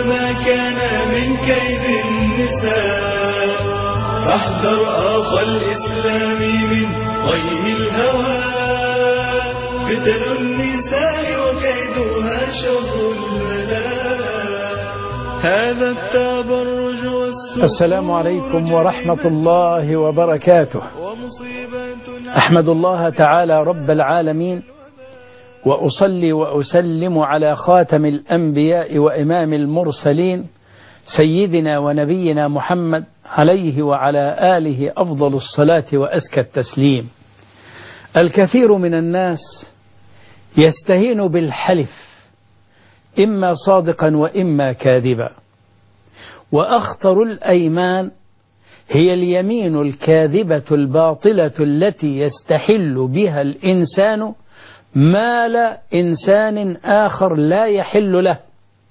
ما كان من كيد النساء، فاحذر أخا الإسلام من غي الهوى، فتن النساء وكيدها شر البلاء، هذا التبرج والسوء. السلام عليكم ورحمة الله وبركاته. أحمد الله تعالى رب العالمين، وأصلي وأسلم على خاتم الأنبياء وإمام المرسلين سيدنا ونبينا محمد عليه وعلى آله أفضل الصلاة وأزكى التسليم. الكثير من الناس يستهين بالحلف، إما صادقا وإما كاذبا، وأخطر الأيمان هي اليمين الكاذبة الباطلة التي يستحل بها الإنسان مال إنسان آخر لا يحل له.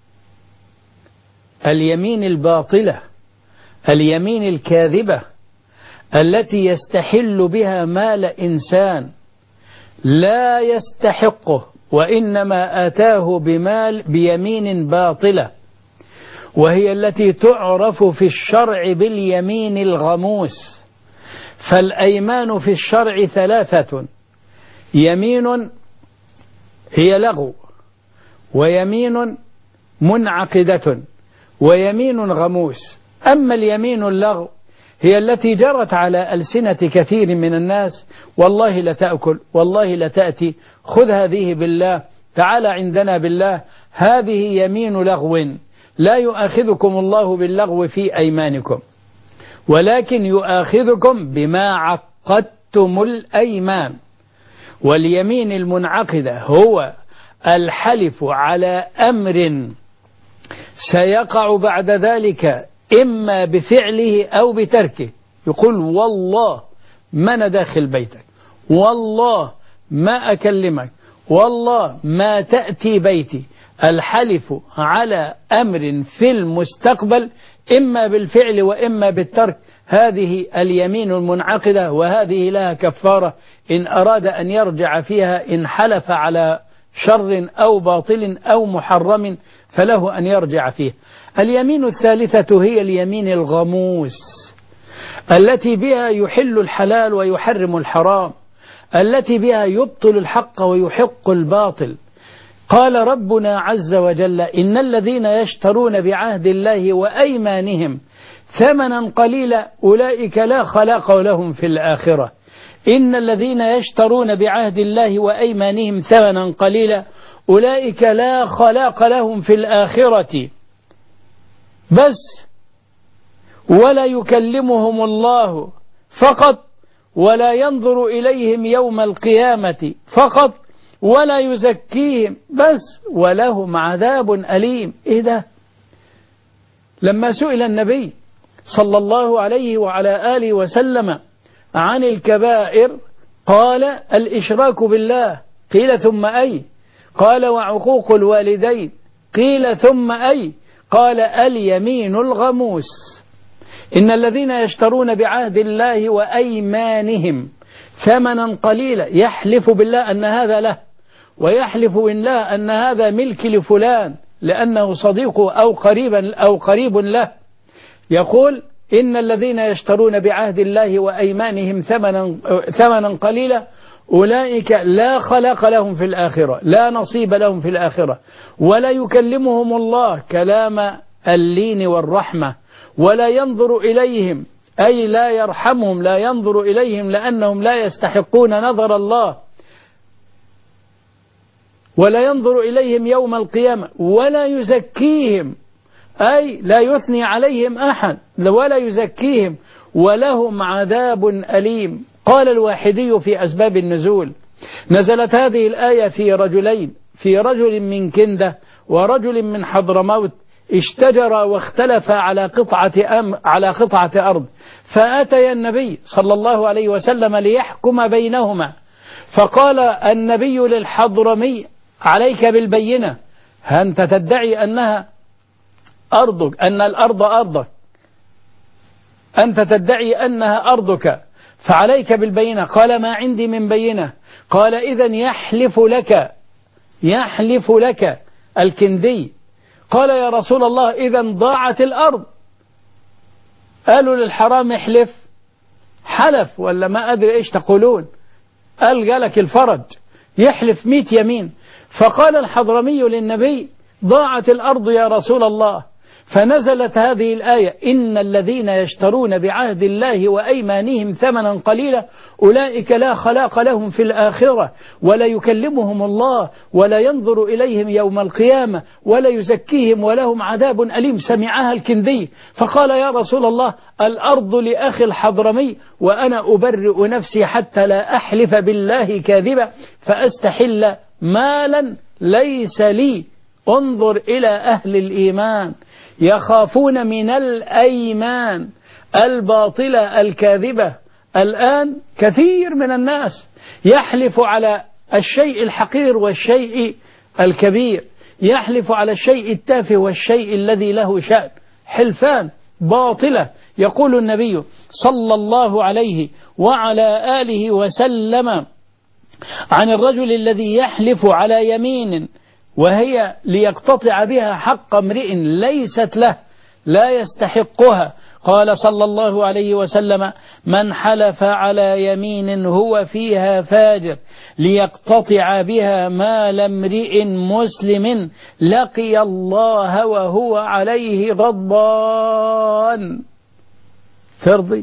اليمين الباطلة، اليمين الكاذبة التي يستحل بها مال إنسان لا يستحقه، وإنما آتاه بمال بيمين باطلة، وهي التي تعرف في الشرع باليمين الغموس. فالأيمان في الشرع ثلاثة: يمين هي لغو، ويمين منعقدة، ويمين غموس. أما اليمين اللغو هي التي جرت على ألسنة كثير من الناس: والله لا تأكل، والله لا تأتي، خذ هذه بالله، تعال عندنا بالله. هذه يمين لغو، لا يؤاخذكم الله باللغو في أيمانكم، ولكن يؤاخذكم بما عقدتم الأيمان. واليمين المنعقدة هو الحلف على أمر سيقع بعد ذلك إما بفعله أو بتركه. يقول: والله ما أنا داخل بيتك، والله ما أكلمك، والله ما تأتي بيتي. الحلف على أمر في المستقبل إما بالفعل وإما بالترك، هذه اليمين المنعقدة، وهذه لها كفارة إن أراد أن يرجع فيها. إن حلف على شر أو باطل أو محرم فله أن يرجع فيه. اليمين الثالثة هي اليمين الغموس، التي بها يحل الحلال ويحرم الحرام، التي بها يبطل الحق ويحق الباطل. قال ربنا عز وجل: إن الذين يشترون بعهد الله وأيمانهم ثمنا قليلا أولئك لا خلاق لهم في الآخرة. إن الذين يشترون بعهد الله وأيمانهم ثمنا قليلا أولئك لا خلاق لهم في الآخرة. بس ولا يكلمهم الله فقط، ولا ينظر إليهم يوم القيامة فقط، ولا يزكيهم بس، ولهم عذاب أليم. إيه ده؟ لما سئل النبي صلى الله عليه وعلى آله وسلم عن الكبائر قال: الإشراك بالله. قيل: ثم أي؟ قال: وعقوق الوالدين. قيل: ثم أي؟ قال: اليمين الغموس. إن الذين يشترون بعهد الله وأيمانهم ثمنا قليلا، يحلف بالله أن هذا له، ويحلف بالله أن هذا ملك لفلان لأنه صديقه أو قريب له. يقول: إن الذين يشترون بعهد الله وأيمانهم ثمنا قليلا أولئك لا خلاق لهم في الآخرة، لا نصيب لهم في الآخرة، ولا يكلمهم الله كلام اللين والرحمة، ولا ينظر إليهم، أي لا يرحمهم، لا ينظر إليهم لأنهم لا يستحقون نظر الله، ولا ينظر إليهم يوم القيامة، ولا يزكيهم، أي لا يثني عليهم أحد، ولا يزكيهم، ولهم عذاب أليم. قال الواحدي في أسباب النزول: نزلت هذه الآية في رجلين، في رجل من كندة ورجل من حضرموت، اشتجرا واختلفا على قطعة أرض، فأتيا النبي صلى الله عليه وسلم ليحكم بينهما، فقال النبي للحضرمي: عليك بالبينة، أنت تدعي أنها أرضك، أن الأرض أرضك، أنت تدعي أنها أرضك، فعليك بالبينة. قال: ما عندي من بينة. قال: إذن يحلف لك الكندي. قال يا رسول الله إذا ضاعت الأرض. قالوا للحرام احلف، حلف ولا ما أدري إيش تقولون، قال جالك الفرج يحلف 100 يمين. فقال الحضرمي للنبي ضاعت الأرض يا رسول الله، فنزلت هذه الآية إن الذين يشترون بعهد الله وأيمانهم ثمنا قليلا أولئك لا خلاق لهم في الآخرة ولا يكلمهم الله ولا ينظر إليهم يوم القيامة ولا يزكيهم ولهم عذاب أليم. سمعها الكندي فقال يا رسول الله الأرض لأخي الحضرمي وأنا أبرئ نفسي حتى لا أحلف بالله كاذبا فأستحل مالا ليس لي. انظر إلى أهل الإيمان يخافون من الأيمان الباطلة الكاذبة. الآن كثير من الناس يحلف على الشيء الحقير والشيء الكبير، يحلف على الشيء التافه والشيء الذي له شأن، حلفان باطلة. يقول النبي صلى الله عليه وعلى آله وسلم عن الرجل الذي يحلف على يمين وهي ليقتطع بها حق امرئ ليست له لا يستحقها، قال صلى الله عليه وسلم من حلف على يمين هو فيها فاجر ليقتطع بها مال امرئ مسلم لقي الله وهو عليه غضبان. ترضي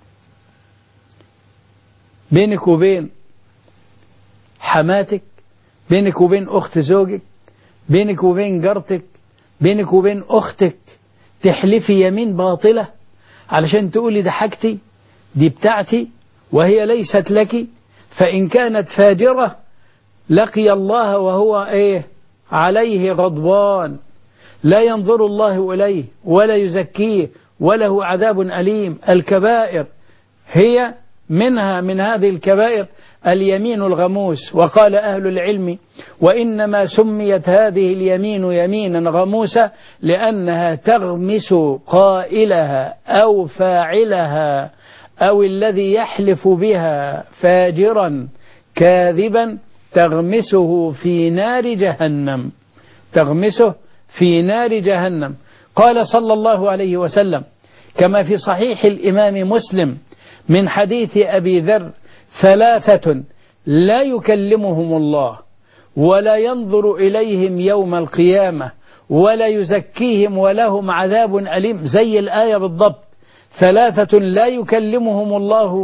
بينك وبين حماتك، بينك وبين أخت زوجك، بينك وبين جارتك، بينك وبين أختك تحلفي يمين باطلة علشان تقولي ده حاجتي دي بتاعتي وهي ليست لك؟ فإن كانت فاجرة لقي الله وهو عليه غضبان، لا ينظر الله إليه ولا يزكيه وله عذاب أليم. الكبائر هي منها من هذه الكبائر اليمين الغموس. وقال أهل العلم وإنما سميت هذه اليمين يمينا غموسة لأنها تغمس قائلها أو فاعلها أو الذي يحلف بها فاجرا كاذبا تغمسه في نار جهنم، تغمسه في نار جهنم. قال صلى الله عليه وسلم كما في صحيح الإمام مسلم من حديث أبي ذر ثلاثة لا يكلمهم الله ولا ينظر إليهم يوم القيامة ولا يزكيهم ولهم عذاب أليم. زي الآية بالضبط، ثلاثة لا يكلمهم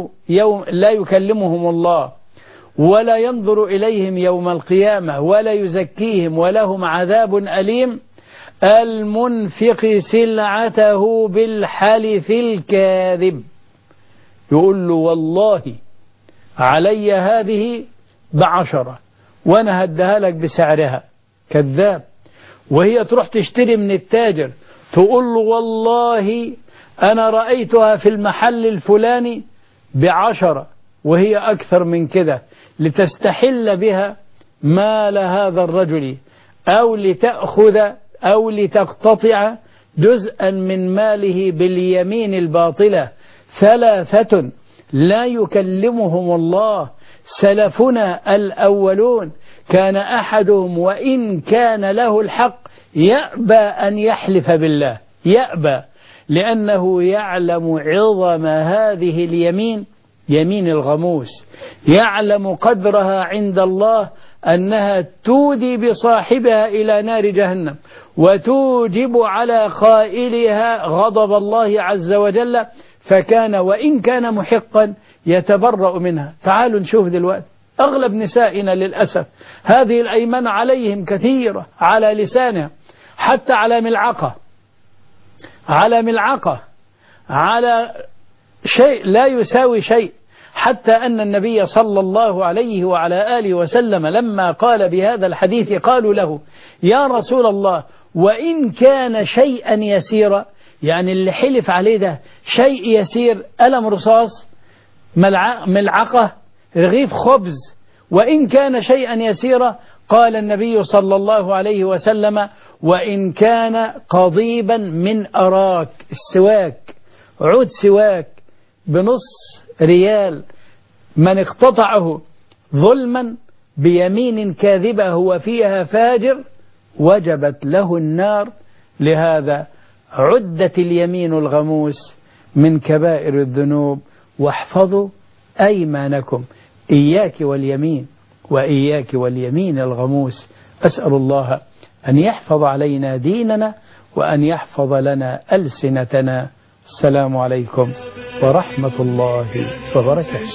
الله ولا ينظر إليهم يوم القيامة ولا يزكيهم ولهم عذاب أليم. المنفق سلعته بالحلف الكاذب، يقول له والله علي هذه ب10 وأنا هديها لك بسعرها، كذاب. وهي تروح تشتري من التاجر تقول له والله أنا رأيتها في المحل الفلاني ب10 وهي أكثر من كده، لتستحل بها مال هذا الرجل أو لتأخذ أو لتقتطع جزءا من ماله باليمين الباطلة. ثلاثة لا يكلمهم الله. سلفنا الأولون كان أحدهم وإن كان له الحق يأبى أن يحلف بالله، يأبى، لأنه يعلم عظم هذه اليمين، يمين الغموس، يعلم قدرها عند الله أنها تودي بصاحبها إلى نار جهنم وتوجب على قائلها غضب الله عز وجل، فكان وإن كان محقا يتبرأ منها. تعالوا نشوف دلوقتي أغلب نسائنا للأسف هذه الأيمان عليهم كثيرة على لسانها، حتى على ملعقة، على ملعقة، على شيء لا يساوي شيء. حتى أن النبي صلى الله عليه وعلى آله وسلم لما قال بهذا الحديث قالوا له يا رسول الله وإن كان شيئا يسيرا، يعني اللي حلف عليه ده شيء يسير، قلم رصاص، ملعقة، رغيف خبز، وإن كان شيئا يسيرا، قال النبي صلى الله عليه وسلم وإن كان قضيبا من أراك، السواك، عود سواك ب0.5 ريال، من اقتطعه ظلما بيمين كاذبة هو فيها فاجر وجبت له النار لهذا عدت اليمين الغموس من كبائر الذنوب. واحفظوا أيمانكم، إياك واليمين، وإياك واليمين الغموس. أسأل الله أن يحفظ علينا ديننا وأن يحفظ لنا ألسنتنا. السلام عليكم ورحمة الله وبركاته.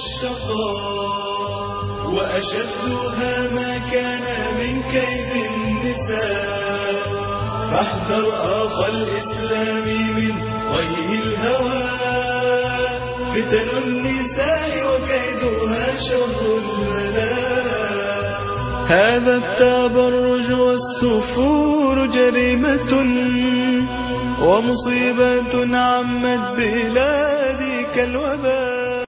وأشدها ما كان من كيد النساء، فاحذر أخا الإسلام من غي الهوى. فتن النساء وكيدها شر البلاء. هذا التبرج والسفور جريمة ومصيبة عمت بلادي كالوباء.